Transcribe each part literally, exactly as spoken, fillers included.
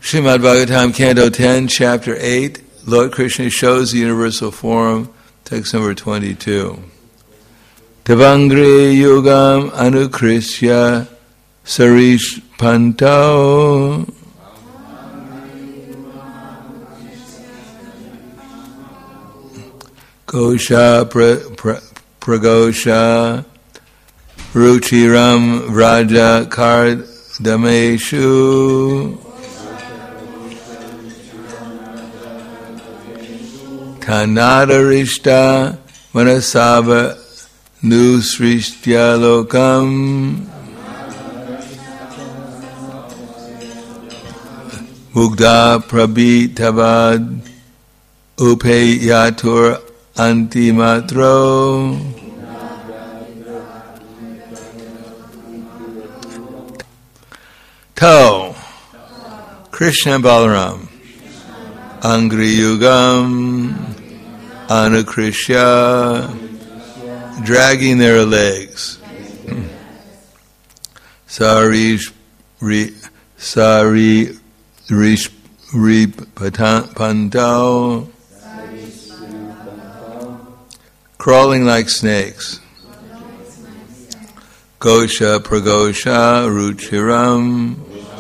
Srimad Bhagavatam, Canto ten, Chapter eight, Lord Krishna shows the universal form, text number twenty-two. Tavangre yugam anukrishya sarish pantao Gosha pra, pra, pragosha ruchiram vraja kardameshu Kanadarishta manasava nusrishtya lokam Mugda prabhitavad upeyatur antimatro To Krishna and Balaram Angri Yugam Anukrishya dragging their legs. Sarish ri Sari Rish ri Pantao crawling like snakes. Gosha Pragosha Ruchiram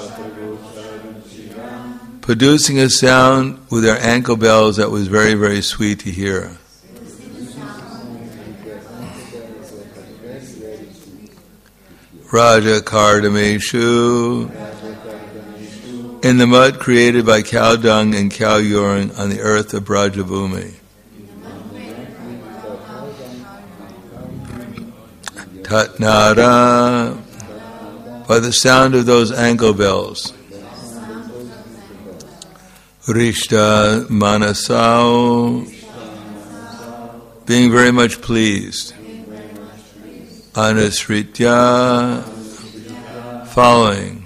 producing a sound with their ankle bells that was very, very sweet to hear. Raja Kardameshu in the mud created by cow dung and cow urine on the earth of Brajabhumi. Tatnara by the sound of those ankle bells. Rishta Manasau being very much pleased. Anusritya following.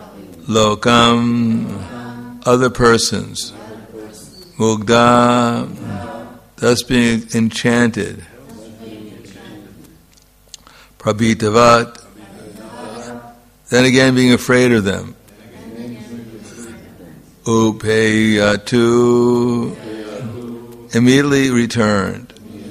Lokam other persons. Mugda thus being enchanted. Prabhitavat then again being afraid of them. Upeyatu immediately returned.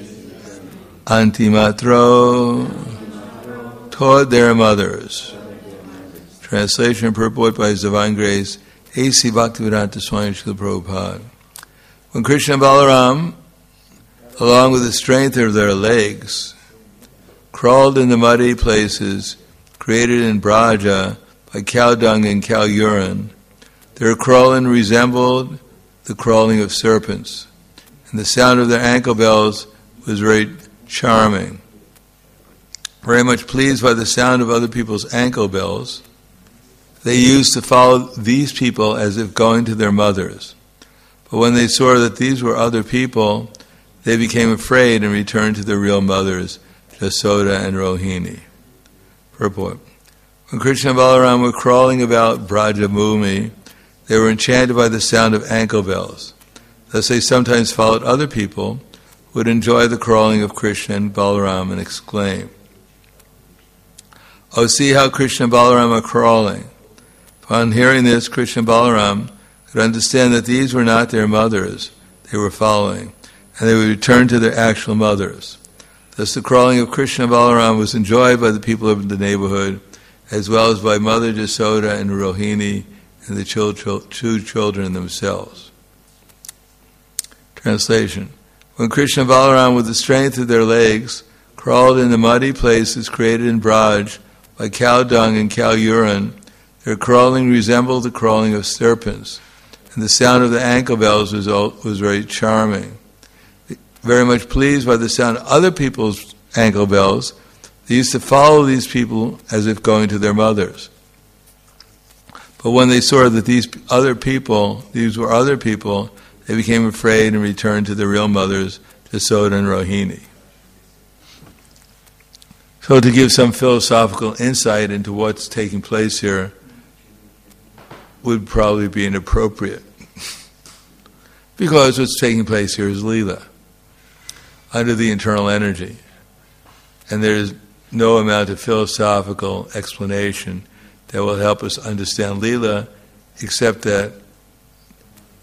Antimatro toward their mothers. Translation and purport by His Divine Grace A C Bhaktivedanta Swami Srila Prabhupada. When Krishna and Balaram, along with the strength of their legs, crawled in the muddy places created in Braja by cow dung and cow urine, their crawling resembled the crawling of serpents, and the sound of their ankle bells was very charming. Very much pleased by the sound of other people's ankle bells, they used to follow these people as if going to their mothers. But when they saw that these were other people, they became afraid and returned to their real mothers, Jasoda and Rohini. Purport. When Krishna and Balaram were crawling about Brajabhumi, they were enchanted by the sound of ankle bells. Thus they sometimes followed other people who would enjoy the crawling of Krishna and Balaram and exclaim, "Oh, see how Krishna and Balaram are crawling." Upon hearing this, Krishna and Balaram could understand that these were not their mothers they were following, and they would return to their actual mothers. Thus the crawling of Krishna and Balaram was enjoyed by the people of the neighborhood, as well as by Mother Jasoda and Rohini and the two children themselves. Translation. When Krishna and Balaram, with the strength of their legs, crawled in the muddy places created in Braj by cow dung and cow urine, their crawling resembled the crawling of serpents, and the sound of the ankle bells was, was very charming. Very much pleased by the sound of other people's ankle bells, they used to follow these people as if going to their mothers. But when they saw that these other people, these were other people, they became afraid and returned to their real mothers, Jasoda and Rohini. So to give some philosophical insight into what's taking place here would probably be inappropriate. Because what's taking place here is Leela, under the internal energy. And there is no amount of philosophical explanation that will help us understand Leela, except that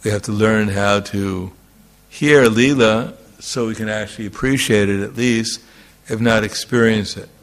We have to learn how to hear Leela so we can actually appreciate it at least, if not experience it.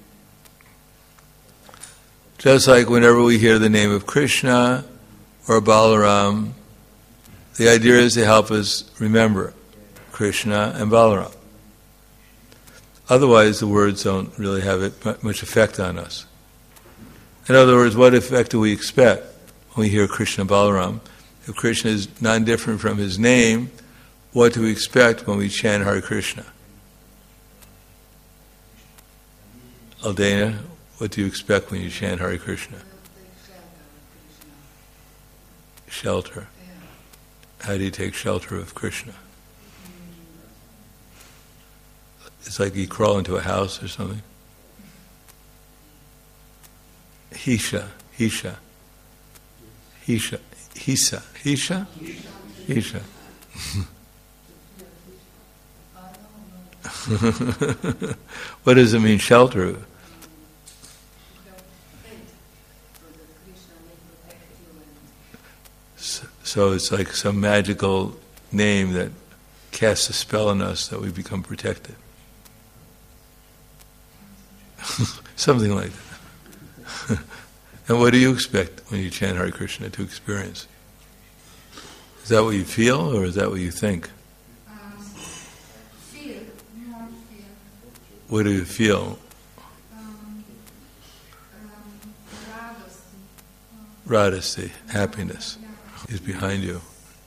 Just like whenever we hear the name of Krishna or Balaram, the idea is to help us remember Krishna and Balaram. Otherwise, the words don't really have it, much effect on us. In other words, what effect do we expect when we hear Krishna Balaram? If Krishna is non-different from his name, what do we expect when we chant Hare Krishna? Aldana, what do you expect when you chant Hare Krishna? Shelter. How do you take shelter of Krishna? It's like you crawl into a house or something. Hisha, Hisha, Hisha, Hisa, Hisha, Hisha. What does it mean, shelter? So it's like some magical name that casts a spell on us that we become protected. Something like that. And what do you expect when you chant Hare Krishna to experience? Is that what you feel, or is that what you think? Um, feel, more feel. What do you feel? Um, um, Radhasti, happiness, yeah. is behind you.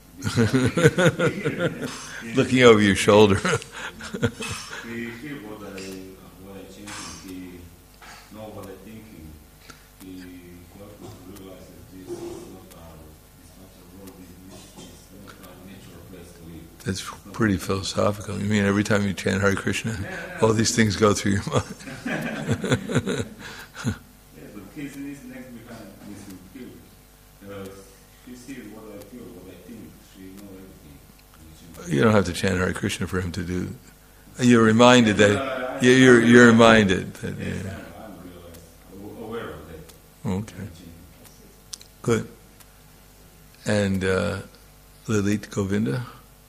Looking over your shoulder. He hear what I what I chanting. He know what I thinking. He got to realize that this is not our, it's not a world. It's not our natural place to live. That's pretty philosophical. You mean every time you chant Hare Krishna, all these things go through your mind? Yeah, but his next behind this will feel. Uh, she sees what I feel, what I think. She know everything. You don't have to chant Hare Krishna for him to do. You're reminded that you're you're reminded that. Yes, Yeah. I'm, I'm realized, aware of that. Okay. Good. And uh, Lalit Govinda.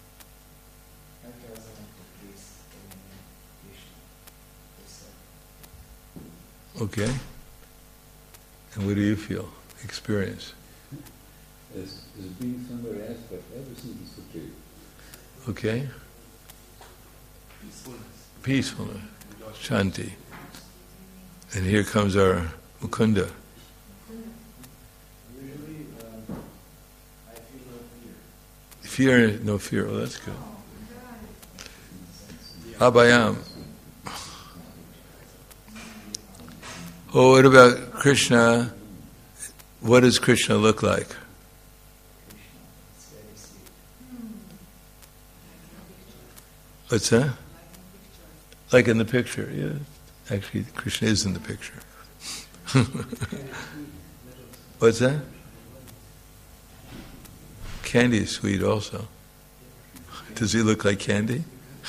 Okay. And what do you feel? Experience. As, as being somewhere else, but everything is okay. Okay. Peacefulness. Peacefulness. Shanti. And here comes our Mukunda. Usually, um, I feel no fear. Fear, no fear. Oh, that's good. Abhayam. Oh, what about Krishna? What does Krishna look like? What's that? Like in the picture, yeah. Actually, Krishna is in the picture. What's that? Candy is sweet also. Does he look like candy?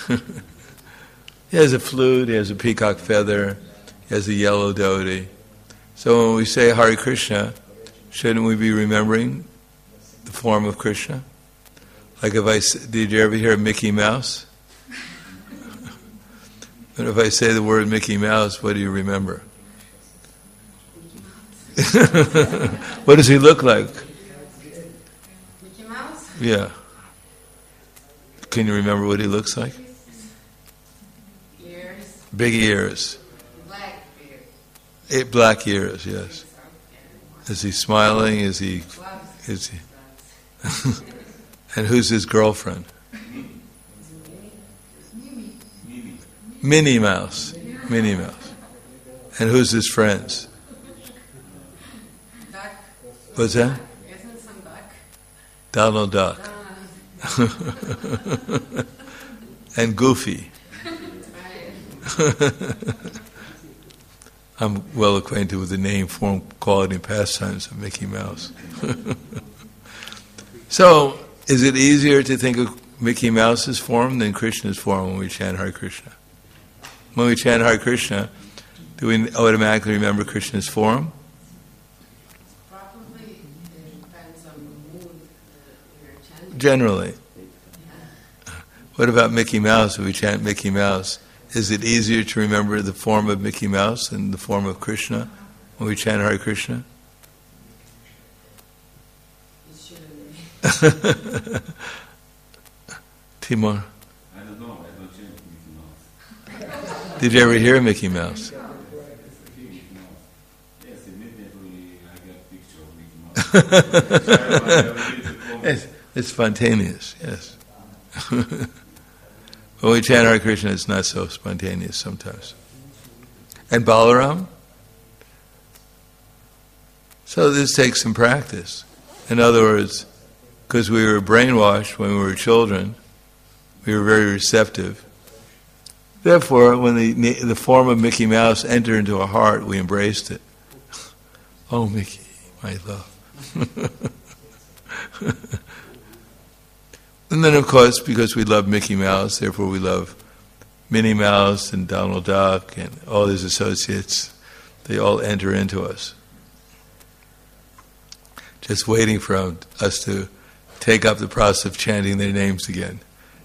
He has a flute, he has a peacock feather, he has a yellow dhoti. So when we say Hare Krishna, shouldn't we be remembering the form of Krishna? Like if I, did you ever hear Mickey Mouse? But if I say the word Mickey Mouse, what do you remember? What does he look like? Mickey Mouse? Yeah. Can you remember what he looks like? Ears. Big ears. Black beard. Eight black ears, yes. Is he smiling? Is he... Is he? And who's his girlfriend? Minnie Mouse. Minnie Mouse. And who's his friends? Duck. What's that? Isn't some duck? Donald Duck. And Goofy. I'm well acquainted with the name, form, quality, and pastimes of Mickey Mouse. So, is it easier to think of Mickey Mouse's form than Krishna's form when we chant Hare Krishna? When we chant Hare Krishna, do we automatically remember Krishna's form? Probably it depends on the mood that we're Generally. What about Mickey Mouse? If we chant Mickey Mouse, is it easier to remember the form of Mickey Mouse than the form of Krishna when we chant Hare Krishna? It shouldn't be. Timur, I don't know, I don't change Mickey Mouse. did you ever hear Mickey Mouse? Mickey Mouse. Yes, immediately I get a picture of Mickey Mouse. It's, it's spontaneous, yes. When we chant Hare Krishna, it's not so spontaneous sometimes. And Balaram? So this takes some practice. In other words, because we were brainwashed when we were children, we were very receptive. Therefore, when the the form of Mickey Mouse entered into our heart, we embraced it. Oh, Mickey, my love. And then, of course, because we love Mickey Mouse, therefore we love Minnie Mouse and Donald Duck and all his associates. They all enter into us. Just waiting for us to take up the process of chanting their names again.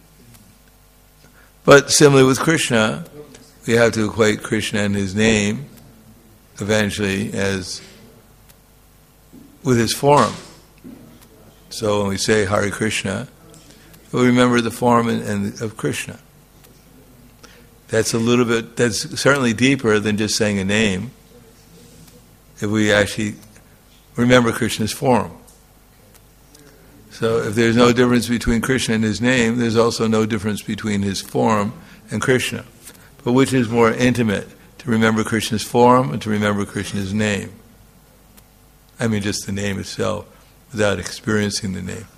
But similarly with Krishna, we have to equate Krishna and his name eventually as with his form. So when we say Hare Krishna, we remember the form and, and of Krishna. That's a little bit, that's certainly deeper than just saying a name. If we actually remember Krishna's form. So if there's no difference between Krishna and his name, there's also no difference between his form and Krishna. But which is more intimate, to remember Krishna's form and to remember Krishna's name? I mean just the name itself, without experiencing the name.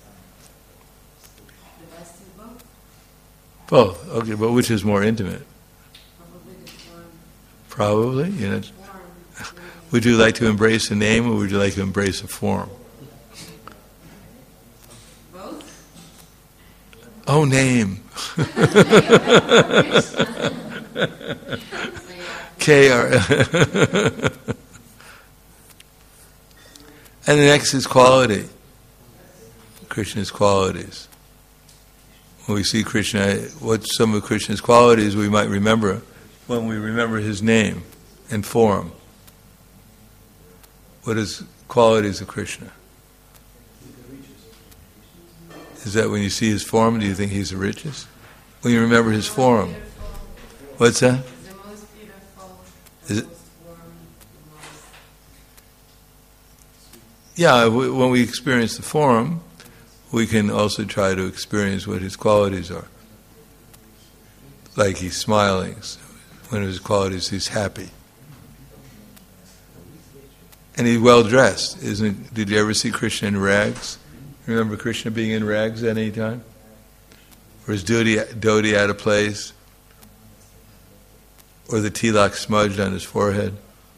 The best is both. Both, okay, but which is more intimate? Probably the form. Probably, you know. Form. Would you like to embrace a name or would you like to embrace a form? Both? Oh, name. K R. And the next is quality. Krishna's qualities. When we see Krishna, what some of Krishna's qualities we might remember when we remember his name and form. What is qualities of Krishna? Is that when you see his form, do you think he's the richest? When you remember his form. What's that? The most beautiful, Is the it? most warm, the most... Yeah, w- when we experience the form, we can also try to experience what his qualities are. Like he's smiling. So one of his qualities, he's happy. And he's well dressed, isn't it? Did you ever see Krishna in rags? Remember Krishna being in rags at any time? Or his dhoti, dhoti out of place? Or the tilak smudged on his forehead?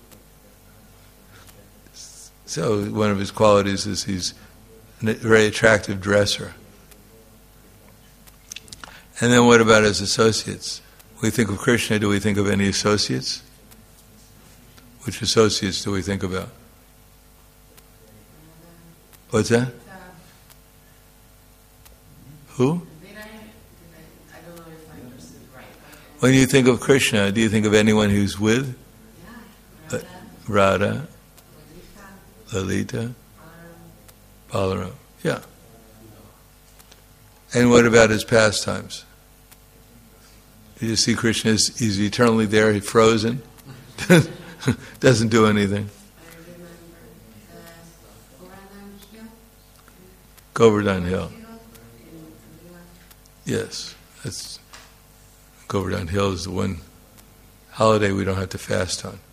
So one of his qualities is he's a very attractive dresser. And then what about his associates? When we think of Krishna, do we think of any associates? Which associates do we think about? What's that? Who? Did I, did I, I don't know if I understood right. Okay. When you think of Krishna, do you think of anyone who's with? Yeah, Uh, Radha, Radha, Lalita, Lalita, Balaram. Balaram. Yeah. And what about his pastimes? Do you see Krishna is he's eternally there, he's frozen, doesn't do anything. I remember uh, Govardhan Hill. Govardhan Hill. in Tamil. Yes, that's Govardhan Hill is the one holiday we don't have to fast on.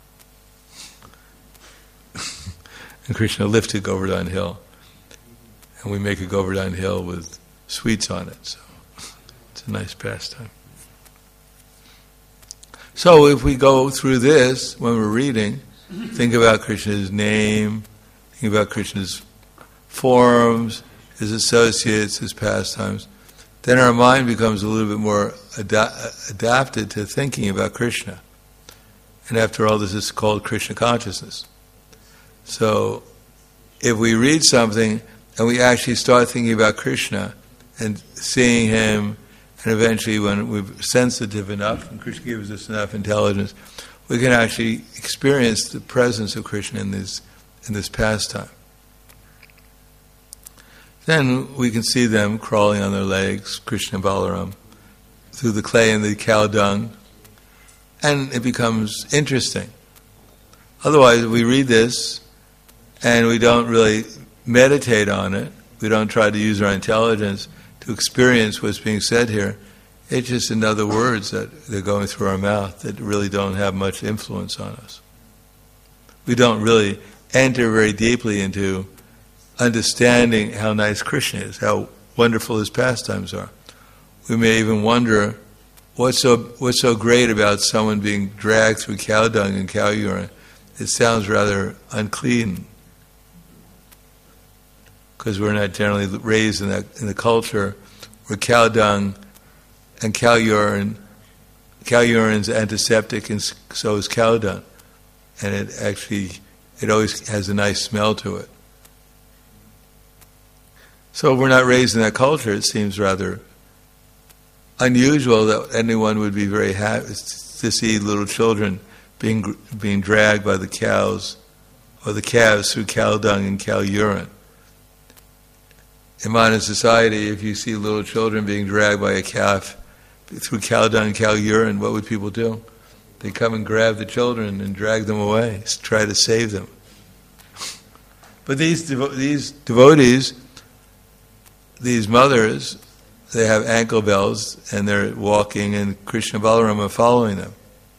And Krishna lifted Govardhan Hill, and we make a Govardhan Hill with sweets on it, so it's a nice pastime. So if we go through this when we're reading, think about Krishna's name, think about Krishna's forms, his associates, his pastimes, then our mind becomes a little bit more ada- adapted to thinking about Krishna. And after all, this is called Krishna consciousness. So if we read something and we actually start thinking about Krishna and seeing him, and eventually when we're sensitive enough, and Krishna gives us enough intelligence, we can actually experience the presence of Krishna in this in this pastime. Then we can see them crawling on their legs, Krishna and Balaram, through the clay and the cow dung, and it becomes interesting. Otherwise, we read this and we don't really meditate on it. We don't try to use our intelligence to experience what's being said here. It's just another words that they're going through our mouth that really don't have much influence on us. We don't really enter very deeply into understanding how nice Krishna is, how wonderful his pastimes are. We may even wonder what's so what's so great about someone being dragged through cow dung and cow urine. It sounds rather unclean, because we're not generally raised in that in the culture where cow dung and cow urine, cow urine's antiseptic, and so is cow dung, and it actually it always has a nice smell to it. So if we're not raised in that culture, it seems rather unusual that anyone would be very happy to see little children being being dragged by the cows or the calves through cow dung and cow urine. In modern society, if you see little children being dragged by a calf through cow dung and cow urine, what would people do? They come and grab the children and drag them away, try to save them. But these devo- these devotees, these mothers, they have ankle bells and they're walking, and Krishna and Balaram are following them.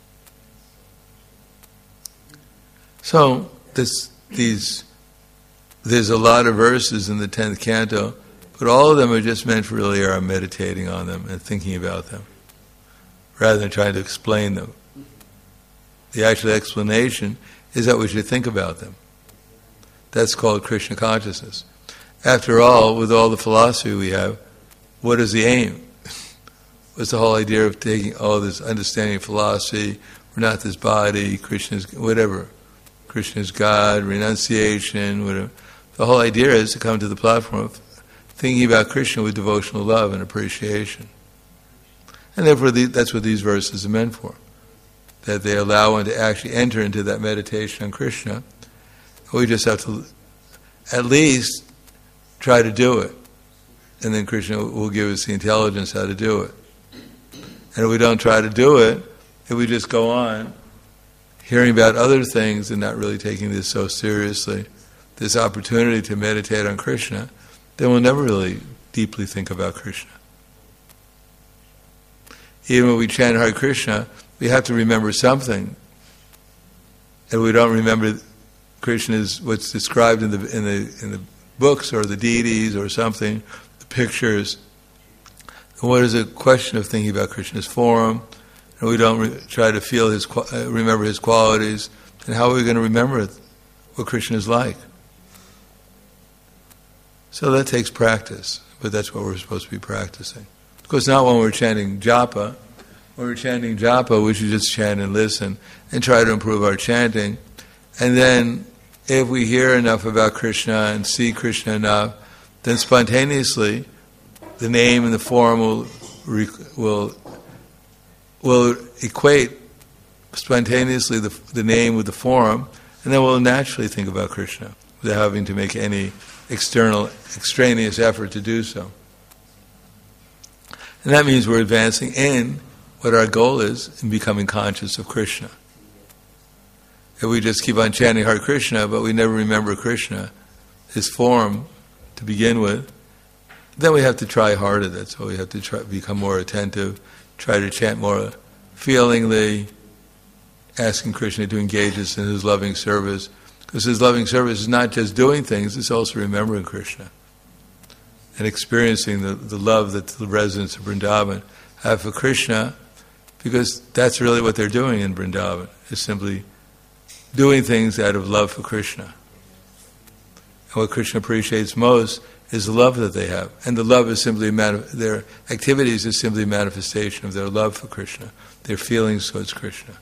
So this, these, there's a lot of verses in the tenth canto, but all of them are just meant for really our meditating on them and thinking about them, rather than trying to explain them. The actual explanation is that we should think about them. That's called Krishna consciousness. After all, with all the philosophy we have, what is the aim? What's the whole idea of taking all this understanding of philosophy? We're not this body, Krishna is whatever. Krishna is God, renunciation, whatever. The whole idea is to come to the platform of thinking about Krishna with devotional love and appreciation. And therefore the, that's what these verses are meant for. That they allow one to actually enter into that meditation on Krishna. We just have to at least try to do it. And then Krishna will give us the intelligence how to do it. And if we don't try to do it, if we just go on hearing about other things and not really taking this so seriously, this opportunity to meditate on Krishna, then we'll never really deeply think about Krishna. Even when we chant Hare Krishna, we have to remember something. And we don't remember Krishna is what's described in the in the in the books or the deities or something, the pictures. And what is a question of thinking about Krishna's form? And we don't re- try to feel his uh, remember his qualities. And how are we going to remember what Krishna is like? So that takes practice, but that's what we're supposed to be practicing. Of course, not when we're chanting japa. When we're chanting japa, we should just chant and listen and try to improve our chanting. And then, if we hear enough about Krishna and see Krishna enough, then spontaneously, the name and the form will will will equate spontaneously the, the name with the form, and then we'll naturally think about Krishna without having to make any external, extraneous effort to do so. And that means we're advancing in what our goal is in becoming conscious of Krishna. If we just keep on chanting Hare Krishna, but we never remember Krishna, his form to begin with, then we have to try harder. That's why we have to try become more attentive, try to chant more feelingly, asking Krishna to engage us in his loving service. Because his loving service is not just doing things, it's also remembering Krishna and experiencing the, the love that the residents of Vrindavan have for Krishna, because that's really what they're doing in Vrindavan, is simply doing things out of love for Krishna. And what Krishna appreciates most is the love that they have. And the love is simply, manif- their activities is simply a manifestation of their love for Krishna, their feelings towards Krishna.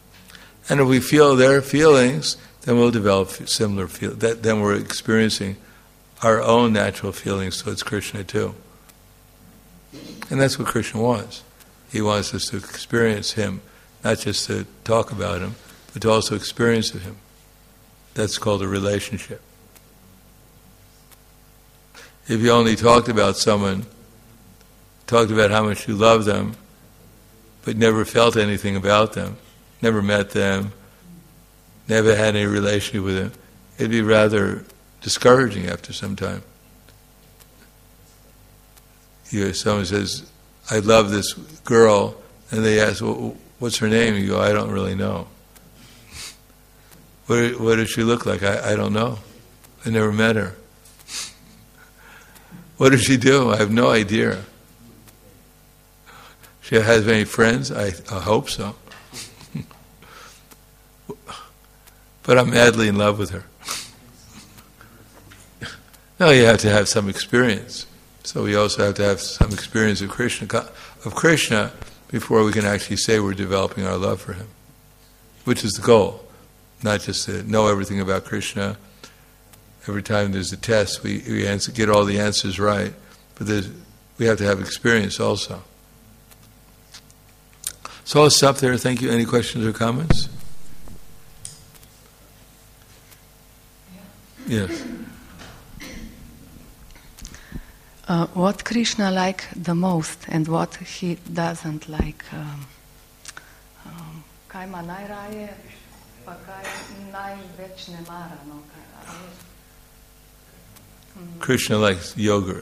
And if we feel their feelings, then we'll develop similar feel. That, then we're experiencing our own natural feelings towards Krishna too. And that's what Krishna wants. He wants us to experience Him, not just to talk about Him, but to also experience Him. That's called a relationship. If you only talked about someone, talked about how much you love them, but never felt anything about them, never met them, never had any relationship with them, it'd be rather discouraging after some time. You know, someone says, I love this girl, and they ask, well, what's her name? You go, I don't really know. What, what does she look like? I, I don't know. I never met her. What does she do? I have no idea. She has any friends? I, I hope so. But I'm madly in love with her. No, you have to have some experience. So we also have to have some experience of Krishna, of Krishna before we can actually say we're developing our love for Him, which is the goal. Not just to know everything about Krishna. Every time there's a test, we, we answer, get all the answers right, but we have to have experience also. So I'll stop there. Thank you. Any questions or comments? Yes. Uh, what Krishna like the most and what he doesn't like? Um, um, kaj ima najraje, pa kaj največ ne mara? No, kaj, um, Krishna likes yogurt,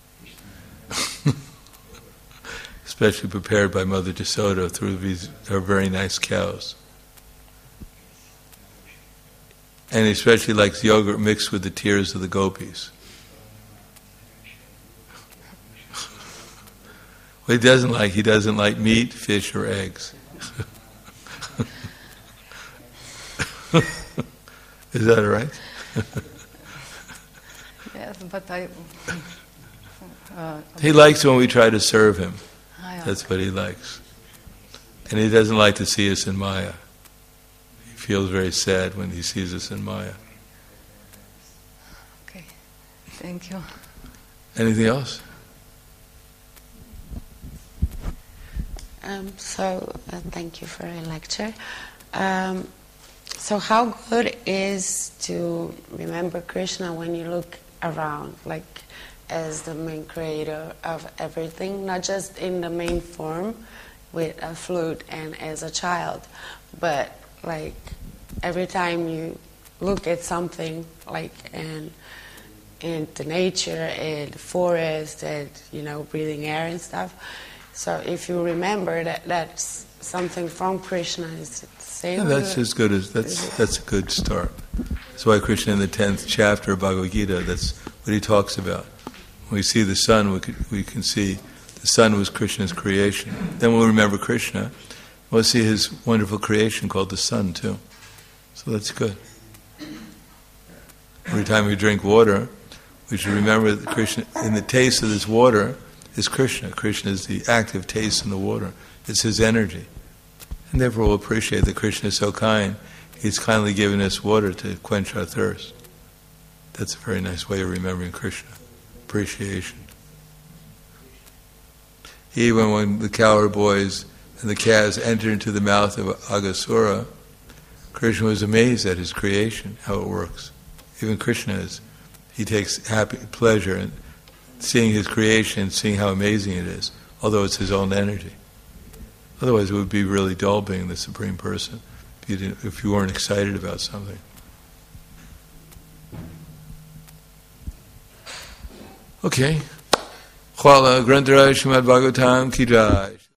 especially prepared by Mother Yasoda through these her very nice cows. And he especially likes yogurt mixed with the tears of the gopis. What he doesn't like, he doesn't like meat, fish, or eggs. Is that right? Yes, but I... Uh, he likes when we try to serve him. Ah, yeah. That's what he likes. And he doesn't like to see us in Maya. He feels very sad when he sees us in Maya. Okay, thank you. Anything else? Um, so, uh, thank you for your lecture. Um, so how good is to remember Krishna when you look around, like as the main creator of everything, not just in the main form with a flute and as a child, but like every time you look at something like in, in the nature, in the forest, and, you know, breathing air and stuff. So if you remember that that's something from Krishna, is it the same? Yeah, that's as good as that's that's a good start. That's why Krishna in the tenth chapter of Bhagavad Gita, that's what he talks about. When we see the sun, we can, we can see the sun was Krishna's creation. Then we'll remember Krishna. We'll see his wonderful creation called the sun too. So that's good. Every time we drink water, we should remember that Krishna, in the taste of this water, is Krishna. Krishna is the active taste in the water. It's his energy. And therefore we'll appreciate that Krishna is so kind. He's kindly given us water to quench our thirst. That's a very nice way of remembering Krishna. Appreciation. Even when the cowherd boys and the calves entered into the mouth of Aghasura, Krishna was amazed at his creation, how it works. Even Krishna is. He takes happy pleasure in seeing his creation, seeing how amazing it is, although it's his own energy. Otherwise it would be really dull being the Supreme Person if you, didn't, if you weren't excited about something. Okay. Hvala Grantaraj Srimad Bhagavatam Ki Jai.